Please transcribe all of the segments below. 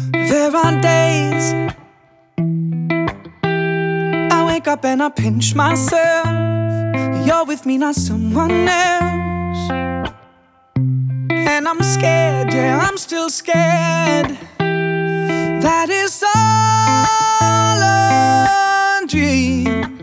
There are days I wake up and I pinch myself. You're with me, not someone else. And I'm scared, yeah, I'm still scared. That is all a dream.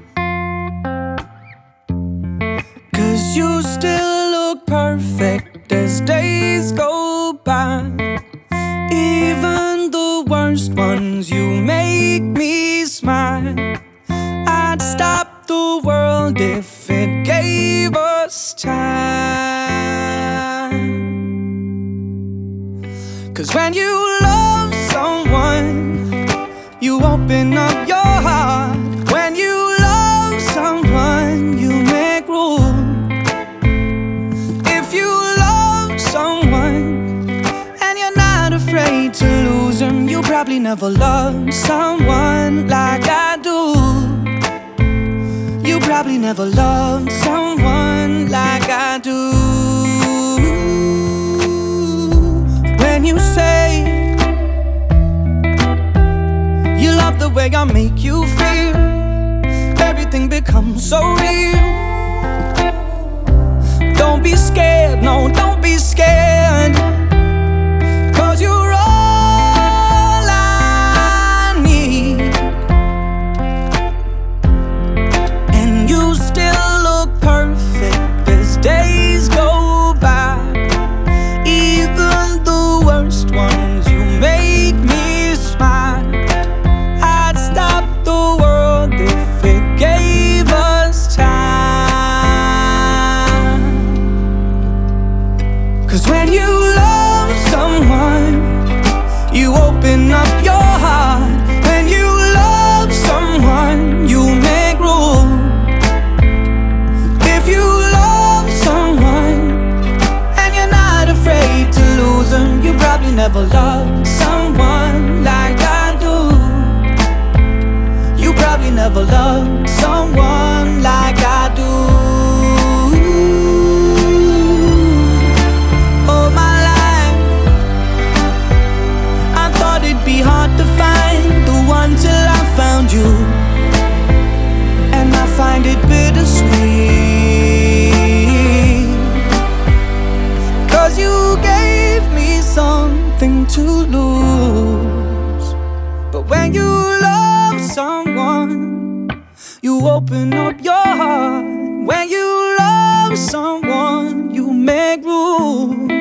'Cause you still look perfect as days go by. Even the worst ones, you make me smile. I'd stop the world if it gave us time. 'Cause when you love someone, you open up your heart. When you love someone, you make room. If you love someone and you're not afraid to lose them, you probably never loved someone like I do. You probably never loved someone like I do. When you say you love the way I make you feel, everything becomes so real. Don't be scared, no, don't be scared. 'Cause you're all I need. And you still look perfect as days go by. Even the worst ones, you make me smile. I'd stop the world if it gave us time. 'Cause when you love someone, you open up your heart. When you love someone, you make room. If you love someone and you're not afraid to lose them, you probably never loved someone like I do. You probably never loved someone like I do. All my life I thought it'd be hard to find the one till I found you. And I find it bittersweet. 'Cause you gave me something to lose. But when you love someone, you open up your heart. When you love someone, you make room.